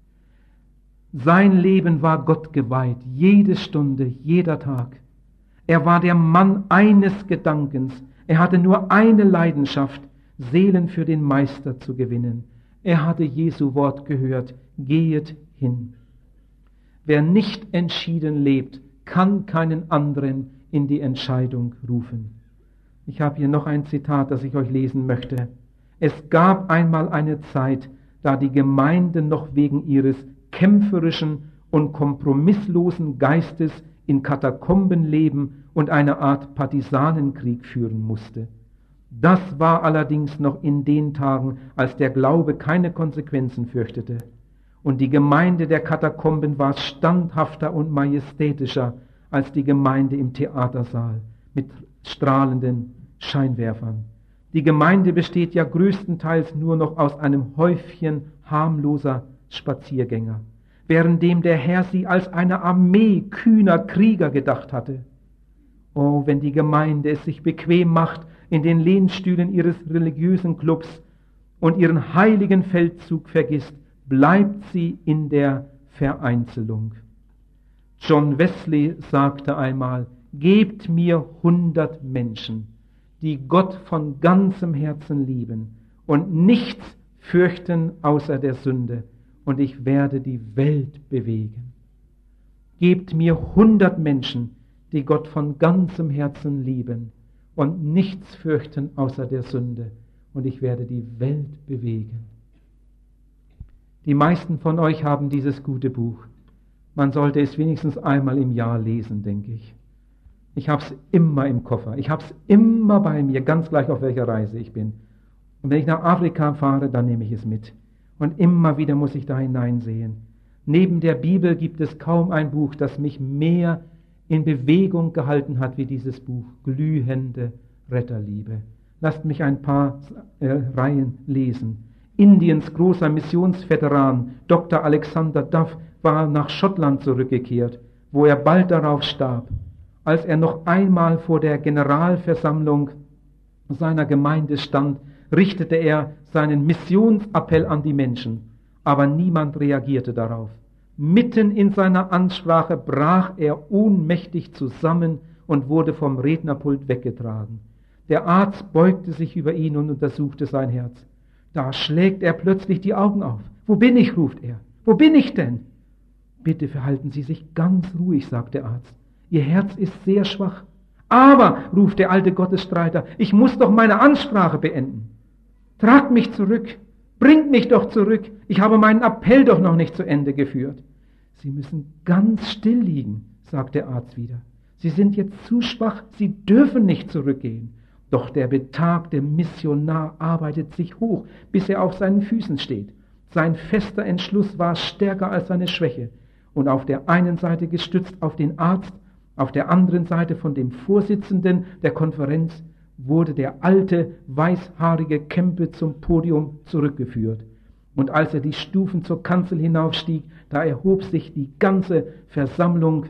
Sein Leben war Gott geweiht, jede Stunde, jeder Tag. Er war der Mann eines Gedankens. Er hatte nur eine Leidenschaft, Seelen für den Meister zu gewinnen. Er hatte Jesu Wort gehört, gehet hin. Wer nicht entschieden lebt, kann keinen anderen in die Entscheidung rufen. Ich habe hier noch ein Zitat, das ich euch lesen möchte. Es gab einmal eine Zeit, da die Gemeinde noch wegen ihres kämpferischen und kompromisslosen Geistes in Katakomben leben und eine Art Partisanenkrieg führen musste. Das war allerdings noch in den Tagen, als der Glaube keine Konsequenzen fürchtete. Und die Gemeinde der Katakomben war standhafter und majestätischer als die Gemeinde im Theatersaal mit strahlenden Scheinwerfern. Die Gemeinde besteht ja größtenteils nur noch aus einem Häufchen harmloser Spaziergänger, währenddem der Herr sie als eine Armee kühner Krieger gedacht hatte. Oh, wenn die Gemeinde es sich bequem macht in den Lehnstühlen ihres religiösen Clubs und ihren heiligen Feldzug vergisst, bleibt sie in der Vereinzelung. John Wesley sagte einmal, gebt mir hundert Menschen, die Gott von ganzem Herzen lieben und nichts fürchten außer der Sünde, und ich werde die Welt bewegen. Gebt mir hundert Menschen, die Gott von ganzem Herzen lieben und nichts fürchten außer der Sünde, und ich werde die Welt bewegen. Die meisten von euch haben dieses gute Buch. Man sollte es wenigstens einmal im Jahr lesen, denke ich. Ich habe es immer im Koffer. Ich habe es immer bei mir, ganz gleich auf welcher Reise ich bin. Und wenn ich nach Afrika fahre, dann nehme ich es mit. Und immer wieder muss ich da hineinsehen. Neben der Bibel gibt es kaum ein Buch, das mich mehr in Bewegung gehalten hat wie dieses Buch, Glühende Retterliebe. Lasst mich ein paar äh, Reihen lesen. Indiens großer Missionsveteran Doktor Alexander Duff war nach Schottland zurückgekehrt, wo er bald darauf starb. Als er noch einmal vor der Generalversammlung seiner Gemeinde stand, richtete er seinen Missionsappell an die Menschen, aber niemand reagierte darauf. Mitten in seiner Ansprache brach er ohnmächtig zusammen und wurde vom Rednerpult weggetragen. Der Arzt beugte sich über ihn und untersuchte sein Herz. Da schlägt er plötzlich die Augen auf. »Wo bin ich?« ruft er. »Wo bin ich denn?« »Bitte verhalten Sie sich ganz ruhig«, sagt der Arzt. »Ihr Herz ist sehr schwach.« »Aber«, ruft der alte Gottesstreiter, »ich muss doch meine Ansprache beenden. Tragt mich zurück, bringt mich doch zurück. Ich habe meinen Appell doch noch nicht zu Ende geführt.« »Sie müssen ganz still liegen«, sagt der Arzt wieder. »Sie sind jetzt zu schwach, Sie dürfen nicht zurückgehen.« Doch der betagte Missionar arbeitet sich hoch, bis er auf seinen Füßen steht. Sein fester Entschluss war stärker als seine Schwäche. Und auf der einen Seite gestützt auf den Arzt, auf der anderen Seite von dem Vorsitzenden der Konferenz, wurde der alte, weißhaarige Kempe zum Podium zurückgeführt. Und als er die Stufen zur Kanzel hinaufstieg, da erhob sich die ganze Versammlung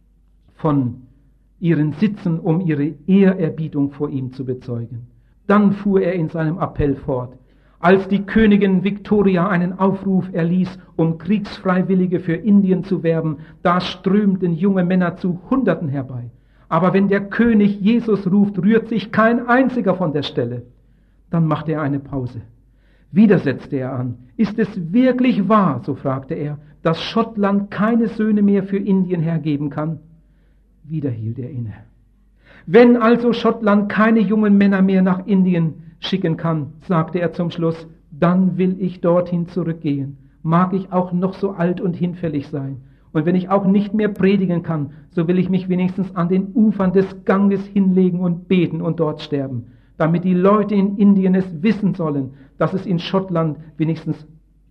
von ihren Sitzen, um ihre Ehrerbietung vor ihm zu bezeugen. Dann fuhr er in seinem Appell fort. Als die Königin Victoria einen Aufruf erließ, um Kriegsfreiwillige für Indien zu werben, da strömten junge Männer zu Hunderten herbei. Aber wenn der König Jesus ruft, rührt sich kein einziger von der Stelle. Dann machte er eine Pause. Wieder setzte er an. Ist es wirklich wahr, so fragte er, dass Schottland keine Söhne mehr für Indien hergeben kann? Wieder hielt er inne. Wenn also Schottland keine jungen Männer mehr nach Indien schicken kann, sagte er zum Schluss, dann will ich dorthin zurückgehen. Mag ich auch noch so alt und hinfällig sein. Und wenn ich auch nicht mehr predigen kann, so will ich mich wenigstens an den Ufern des Ganges hinlegen und beten und dort sterben, damit die Leute in Indien es wissen sollen, dass es in Schottland wenigstens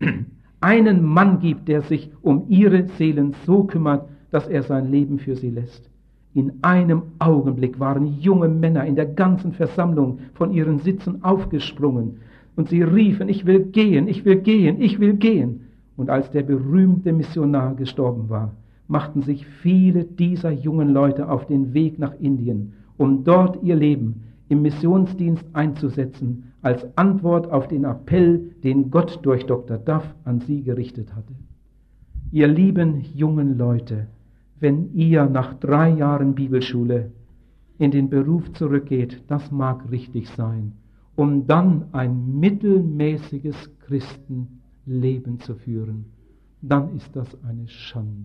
einen Mann gibt, der sich um ihre Seelen so kümmert, dass er sein Leben für sie lässt. In einem Augenblick waren junge Männer in der ganzen Versammlung von ihren Sitzen aufgesprungen und sie riefen, ich will gehen, ich will gehen, ich will gehen. Und als der berühmte Missionar gestorben war, machten sich viele dieser jungen Leute auf den Weg nach Indien, um dort ihr Leben im Missionsdienst einzusetzen, als Antwort auf den Appell, den Gott durch Doktor Duff an sie gerichtet hatte. Ihr lieben jungen Leute, wenn ihr nach drei Jahren Bibelschule in den Beruf zurückgeht, das mag richtig sein, um dann ein mittelmäßiges Christenleben zu führen, dann ist das eine Schande.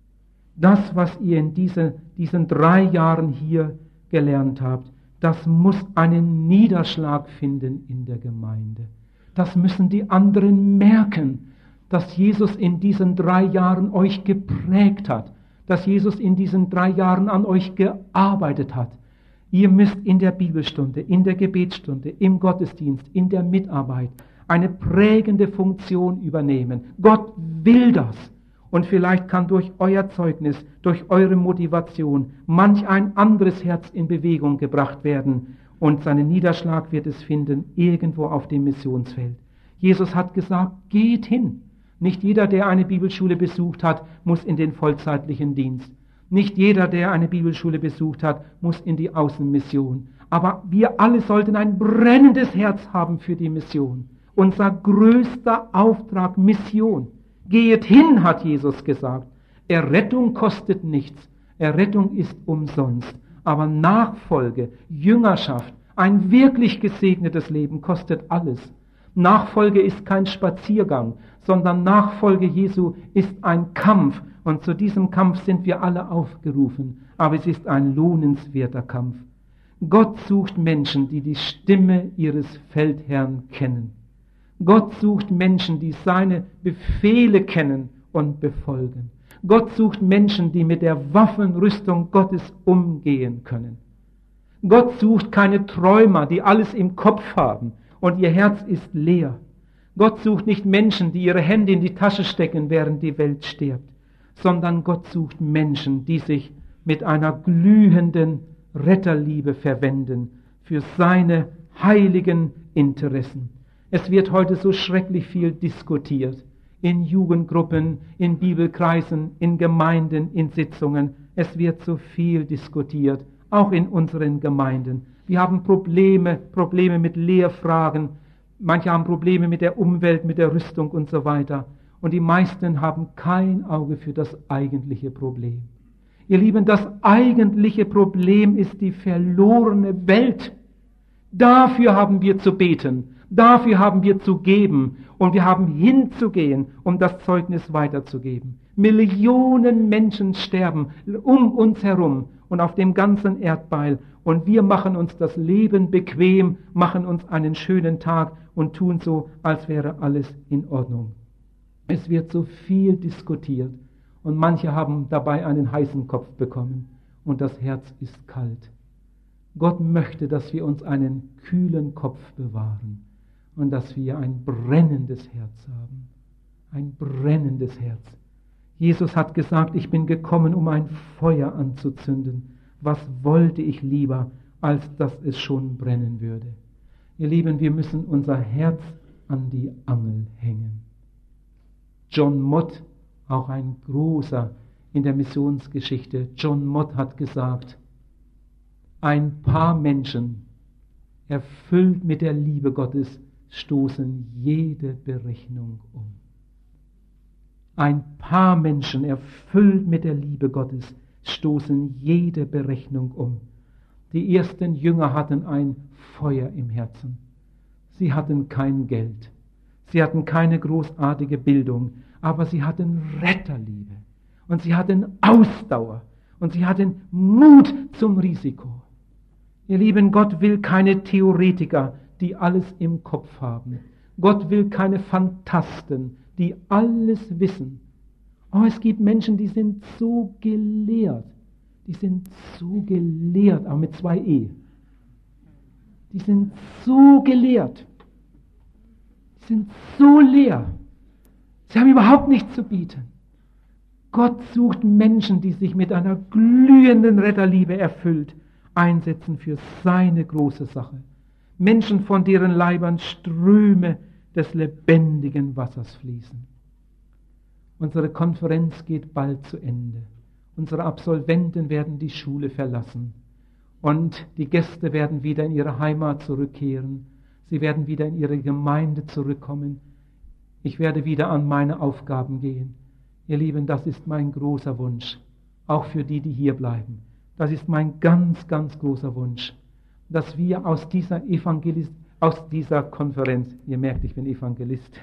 Das, was ihr in diese, diesen drei Jahren hier gelernt habt, das muss einen Niederschlag finden in der Gemeinde. Das müssen die anderen merken, dass Jesus in diesen drei Jahren euch geprägt hat, dass Jesus in diesen drei Jahren an euch gearbeitet hat. Ihr müsst in der Bibelstunde, in der Gebetsstunde, im Gottesdienst, in der Mitarbeit eine prägende Funktion übernehmen. Gott will das. Und vielleicht kann durch euer Zeugnis, durch eure Motivation manch ein anderes Herz in Bewegung gebracht werden. Und seinen Niederschlag wird es finden irgendwo auf dem Missionsfeld. Jesus hat gesagt, geht hin. Nicht jeder, der eine Bibelschule besucht hat, muss in den vollzeitlichen Dienst. Nicht jeder, der eine Bibelschule besucht hat, muss in die Außenmission. Aber wir alle sollten ein brennendes Herz haben für die Mission. Unser größter Auftrag, Mission. Gehet hin, hat Jesus gesagt. Errettung kostet nichts. Errettung ist umsonst. Aber Nachfolge, Jüngerschaft, ein wirklich gesegnetes Leben kostet alles. Nachfolge ist kein Spaziergang, sondern Nachfolge Jesu ist ein Kampf. Und zu diesem Kampf sind wir alle aufgerufen. Aber es ist ein lohnenswerter Kampf. Gott sucht Menschen, die die Stimme ihres Feldherrn kennen. Gott sucht Menschen, die seine Befehle kennen und befolgen. Gott sucht Menschen, die mit der Waffenrüstung Gottes umgehen können. Gott sucht keine Träumer, die alles im Kopf haben und ihr Herz ist leer. Gott sucht nicht Menschen, die ihre Hände in die Tasche stecken, während die Welt stirbt, sondern Gott sucht Menschen, die sich mit einer glühenden Retterliebe verwenden für seine heiligen Interessen. Es wird heute so schrecklich viel diskutiert. In Jugendgruppen, in Bibelkreisen, in Gemeinden, in Sitzungen. Es wird so viel diskutiert, auch in unseren Gemeinden. Wir haben Probleme, Probleme mit Lehrfragen. Manche haben Probleme mit der Umwelt, mit der Rüstung und so weiter. Und die meisten haben kein Auge für das eigentliche Problem. Ihr Lieben, das eigentliche Problem ist die verlorene Welt. Dafür haben wir zu beten. Dafür haben wir zu geben und wir haben hinzugehen, um das Zeugnis weiterzugeben. Millionen Menschen sterben um uns herum und auf dem ganzen Erdball und wir machen uns das Leben bequem, machen uns einen schönen Tag und tun so, als wäre alles in Ordnung. Es wird so viel diskutiert und manche haben dabei einen heißen Kopf bekommen und das Herz ist kalt. Gott möchte, dass wir uns einen kühlen Kopf bewahren. Und dass wir ein brennendes Herz haben. Ein brennendes Herz. Jesus hat gesagt, ich bin gekommen, um ein Feuer anzuzünden. Was wollte ich lieber, als dass es schon brennen würde? Ihr Lieben, wir müssen unser Herz an die Angel hängen. John Mott, auch ein großer in der Missionsgeschichte, John Mott hat gesagt, ein paar Menschen, erfüllt mit der Liebe Gottes, stoßen jede Berechnung um. Ein paar Menschen, erfüllt mit der Liebe Gottes, stoßen jede Berechnung um. Die ersten Jünger hatten ein Feuer im Herzen. Sie hatten kein Geld. Sie hatten keine großartige Bildung, aber sie hatten Retterliebe. Und sie hatten Ausdauer. Und sie hatten Mut zum Risiko. Ihr Lieben, Gott will keine Theoretiker, die alles im Kopf haben. Gott will keine Phantasten, die alles wissen. Oh, es gibt Menschen, die sind so gelehrt. Die sind so gelehrt, aber mit zwei E. Die sind so gelehrt. Die sind so leer. Sie haben überhaupt nichts zu bieten. Gott sucht Menschen, die sich mit einer glühenden Retterliebe erfüllt, einsetzen für seine große Sache. Menschen, von deren Leibern Ströme des lebendigen Wassers fließen. Unsere Konferenz geht bald zu Ende. Unsere Absolventen werden die Schule verlassen. Und die Gäste werden wieder in ihre Heimat zurückkehren. Sie werden wieder in ihre Gemeinde zurückkommen. Ich werde wieder an meine Aufgaben gehen. Ihr Lieben, das ist mein großer Wunsch. Auch für die, die hier bleiben. Das ist mein ganz, ganz großer Wunsch. Dass wir aus dieser Evangelist, aus dieser Konferenz, ihr merkt, ich bin Evangelist,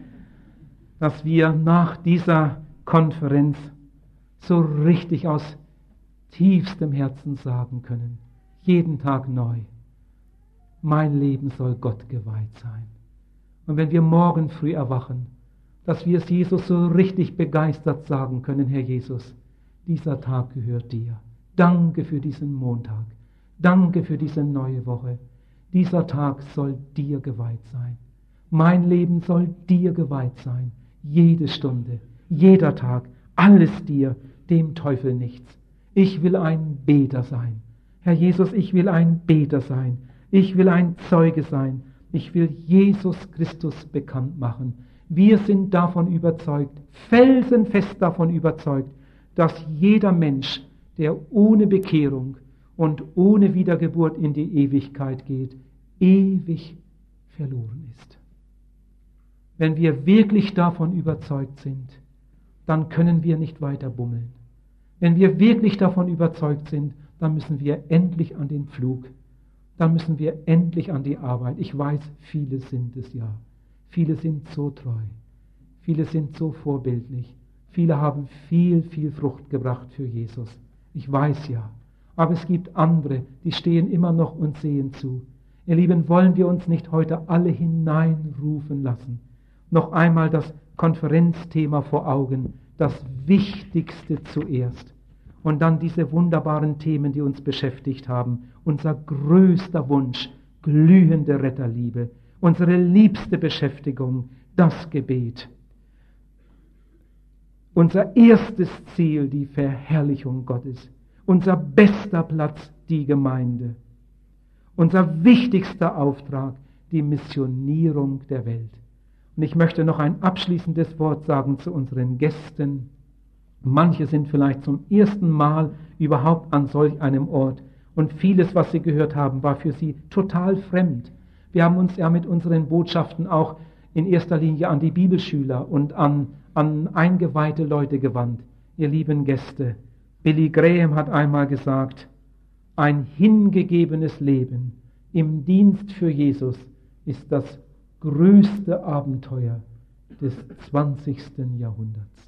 dass wir nach dieser Konferenz so richtig aus tiefstem Herzen sagen können, jeden Tag neu, mein Leben soll Gott geweiht sein. Und wenn wir morgen früh erwachen, dass wir es Jesus so richtig begeistert sagen können, Herr Jesus, dieser Tag gehört dir. Danke für diesen Montag. Danke für diese neue Woche. Dieser Tag soll dir geweiht sein. Mein Leben soll dir geweiht sein. Jede Stunde, jeder Tag, alles dir, dem Teufel nichts. Ich will ein Beter sein. Herr Jesus, ich will ein Beter sein. Ich will ein Zeuge sein. Ich will Jesus Christus bekannt machen. Wir sind davon überzeugt, felsenfest davon überzeugt, dass jeder Mensch, der ohne Bekehrung und ohne Wiedergeburt in die Ewigkeit geht, ewig verloren ist. Wenn wir wirklich davon überzeugt sind, dann können wir nicht weiter bummeln. Wenn wir wirklich davon überzeugt sind, dann müssen wir endlich an den Pflug. Dann müssen wir endlich an die Arbeit. Ich weiß, viele sind es ja. Viele sind so treu. Viele sind so vorbildlich. Viele haben viel, viel Frucht gebracht für Jesus. Ich weiß ja. Aber es gibt andere, die stehen immer noch und sehen zu. Ihr Lieben, wollen wir uns nicht heute alle hineinrufen lassen? Noch einmal das Konferenzthema vor Augen. Das Wichtigste zuerst. Und dann diese wunderbaren Themen, die uns beschäftigt haben. Unser größter Wunsch, glühende Retterliebe. Unsere liebste Beschäftigung, das Gebet. Unser erstes Ziel, die Verherrlichung Gottes. Unser bester Platz, die Gemeinde. Unser wichtigster Auftrag, die Missionierung der Welt. Und ich möchte noch ein abschließendes Wort sagen zu unseren Gästen. Manche sind vielleicht zum ersten Mal überhaupt an solch einem Ort und vieles, was sie gehört haben, war für sie total fremd. Wir haben uns ja mit unseren Botschaften auch in erster Linie an die Bibelschüler und an, an eingeweihte Leute gewandt. Ihr lieben Gäste, Billy Graham hat einmal gesagt, ein hingegebenes Leben im Dienst für Jesus ist das größte Abenteuer des zwanzigsten Jahrhunderts.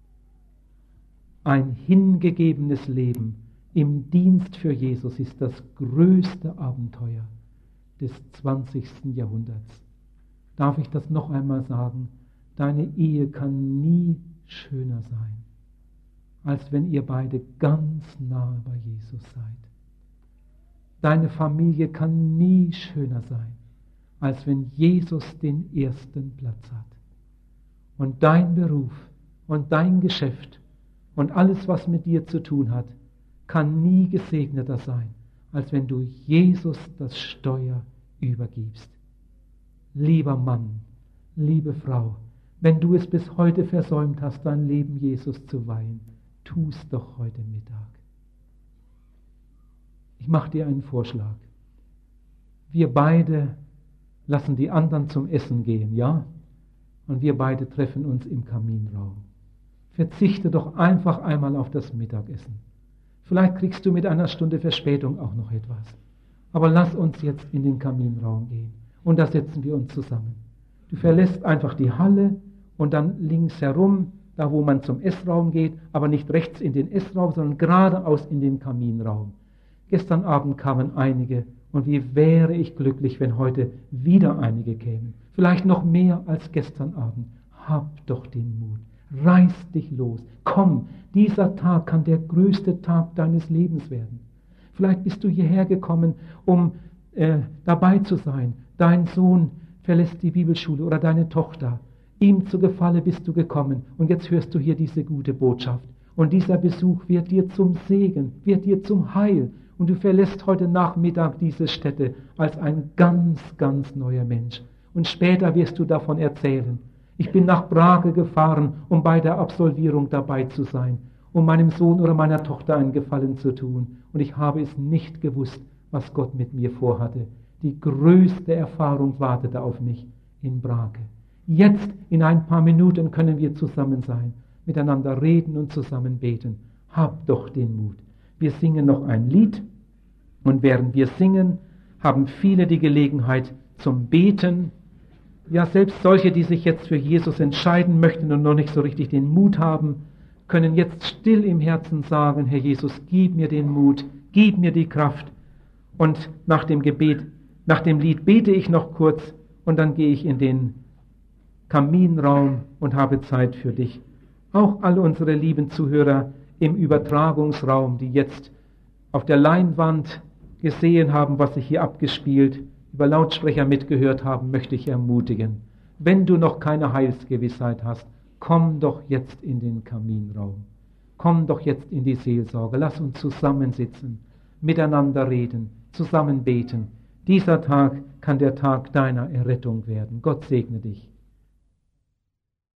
Ein hingegebenes Leben im Dienst für Jesus ist das größte Abenteuer des zwanzigsten Jahrhunderts. Darf ich das noch einmal sagen? Deine Ehe kann nie schöner sein, als wenn ihr beide ganz nahe bei Jesus seid. Deine Familie kann nie schöner sein, als wenn Jesus den ersten Platz hat. Und dein Beruf und dein Geschäft und alles, was mit dir zu tun hat, kann nie gesegneter sein, als wenn du Jesus das Steuer übergibst. Lieber Mann, liebe Frau, wenn du es bis heute versäumt hast, dein Leben Jesus zu weihen, tu es doch heute Mittag. Ich mache dir einen Vorschlag. Wir beide lassen die anderen zum Essen gehen, ja? Und wir beide treffen uns im Kaminraum. Verzichte doch einfach einmal auf das Mittagessen. Vielleicht kriegst du mit einer Stunde Verspätung auch noch etwas. Aber lass uns jetzt in den Kaminraum gehen. Und da setzen wir uns zusammen. Du verlässt einfach die Halle und dann links herum, da wo man zum Essraum geht, aber nicht rechts in den Essraum, sondern geradeaus in den Kaminraum. Gestern Abend kamen einige und wie wäre ich glücklich, wenn heute wieder einige kämen. Vielleicht noch mehr als gestern Abend. Hab doch den Mut. Reiß dich los. Komm, dieser Tag kann der größte Tag deines Lebens werden. Vielleicht bist du hierher gekommen, um äh, dabei zu sein. Dein Sohn verlässt die Bibelschule oder deine Tochter. Ihm zu Gefallen bist du gekommen und jetzt hörst du hier diese gute Botschaft. Und dieser Besuch wird dir zum Segen, wird dir zum Heil. Und du verlässt heute Nachmittag diese Stätte als ein ganz, ganz neuer Mensch. Und später wirst du davon erzählen. Ich bin nach Brage gefahren, um bei der Absolvierung dabei zu sein, um meinem Sohn oder meiner Tochter einen Gefallen zu tun. Und ich habe es nicht gewusst, was Gott mit mir vorhatte. Die größte Erfahrung wartete auf mich in Brage. Jetzt, in ein paar Minuten, können wir zusammen sein, miteinander reden und zusammen beten. Hab doch den Mut. Wir singen noch ein Lied und während wir singen, haben viele die Gelegenheit zum Beten. Ja, selbst solche, die sich jetzt für Jesus entscheiden möchten und noch nicht so richtig den Mut haben, können jetzt still im Herzen sagen, Herr Jesus, gib mir den Mut, gib mir die Kraft. Und nach dem Gebet, nach dem Lied bete ich noch kurz und dann gehe ich in den Kaminraum und habe Zeit für dich. Auch alle unsere lieben Zuhörer im Übertragungsraum, die jetzt auf der Leinwand gesehen haben, was sich hier abgespielt, über Lautsprecher mitgehört haben, möchte ich ermutigen. Wenn du noch keine Heilsgewissheit hast, komm doch jetzt in den Kaminraum. Komm doch jetzt in die Seelsorge. Lass uns zusammensitzen, miteinander reden, zusammen beten. Dieser Tag kann der Tag deiner Errettung werden. Gott segne dich.